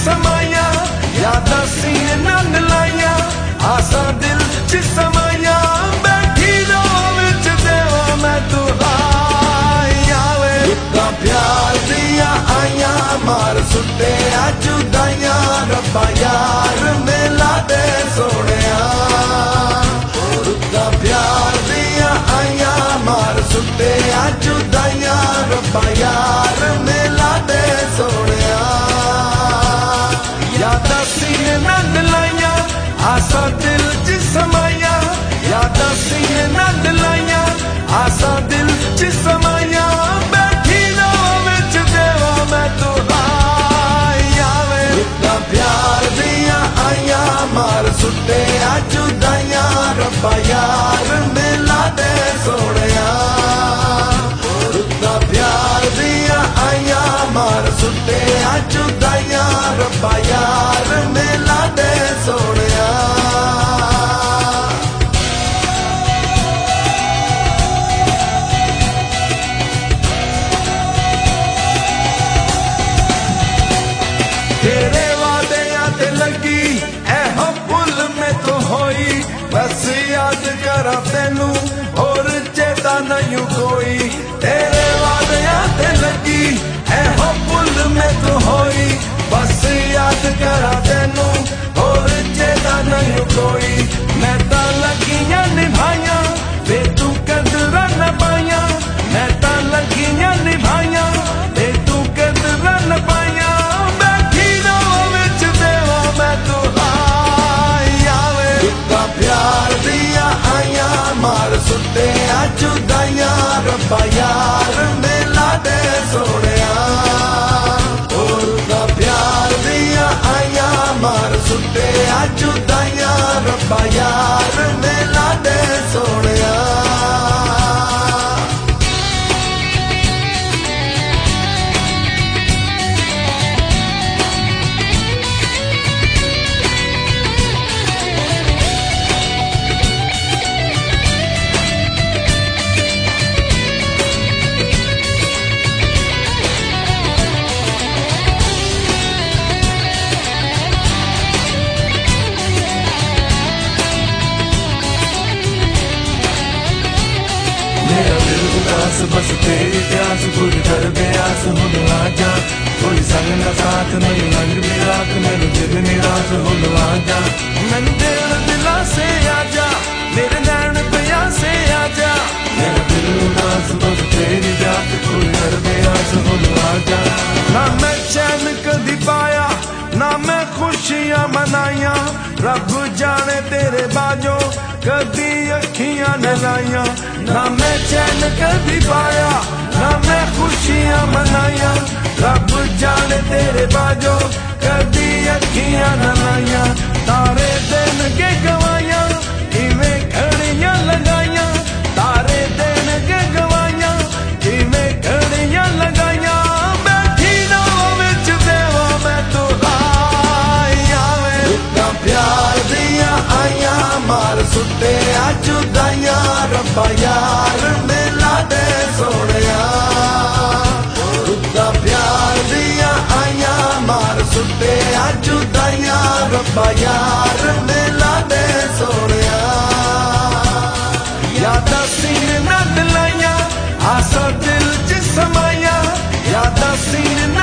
समाया यादां सीने नाल लाइया आसा दिल च समाया बैठी रहो विच देवा मैं दुआइयां वे रुत्तां प्यार दियां आइयां मार सुट्टे जुदाइयां रब्बा यार मेला दे सोहणिया रुत्तां प्यार दियां आइयां मार सुट्टे जुदाइयां रब्बा यार मेला दे सोहणिया यादां सीने नाल लाइया आसा दिल च समाया यादां सीने नाल लाइया आसा दिल च समाया बैठी रहो विच देवा मैं दुआइयां वे रुत्तां प्यार दियां आइयां मार सुट्टे जुदाइयां रब्बा यार मेला दे सोहणिया रुत्तां प्यार दियां आइयां मार सुट्टे जुदाइयां रब्बा यार मेला दे सोहणिया तेरे वादियां ते लगी ऐहो भुल मैं तो होई बस याद करा तेनू और चेता नहीं कोई तेरे वादियां ते लगी ऐहो भुल मैं तो होई बस याद करा तेनू और चेता नहीं कोई मैं ता लगियां निभाइयां वे तू कदरां न पाइयां मैं ता लगियां निभाइयां वे तू कदरां न पाइयां बैठी रहो विच देवा मैं दुआइयां वे रुत्तां प्यार दियां आइयां मार सुट्टे जुदाइयां रब्बा यार मेला दे सोहणिया रुत्तां प्यार दियां आइयां मार सुट्टे जुदाइयां रब्बा यार मेला दे सोहणिया मेरा दिल उदास बस तेरी प्यास पूरी कर बेआस हुन आजा कोई संग ना साथ नहीं लंघ भी रात मैनू दिल निराश हुन आजा मैनू दिल दिलासे आजा मेरे नैन प्यासे आजा मेरा दिल उदास बस तेरी प्यास पूरी कर बेआस हुन आजा ना मैं चैन कदी पाया ना मैं खुशियां मनाइया रब जाने तेरे बाजो कदी अखियां न लाइया ना मैं चैन कदी पाया ना मैं खुशियां मनाइया रब जाने तेरे बाजो कदी अखियां न लाइया तारे दिन के गवाइया इवें घड़ियां लगाइया तारे दिन के गवाइया इवें घड़ियां लगाइया बैठी रहो विच देवा मैं दुआइयां वे रुत्तां प्यार दियां आइयां मार सुट्टे जुदाइयां रब्बा यार मेला दे सोहणिया रुत्तां प्यार दियां आइयां मार सुट्टे जुदाइयां रब्बा यार मेला दे सोहणिया यादां सीने नाल लाइया आसा दिल च समाया यादां सीने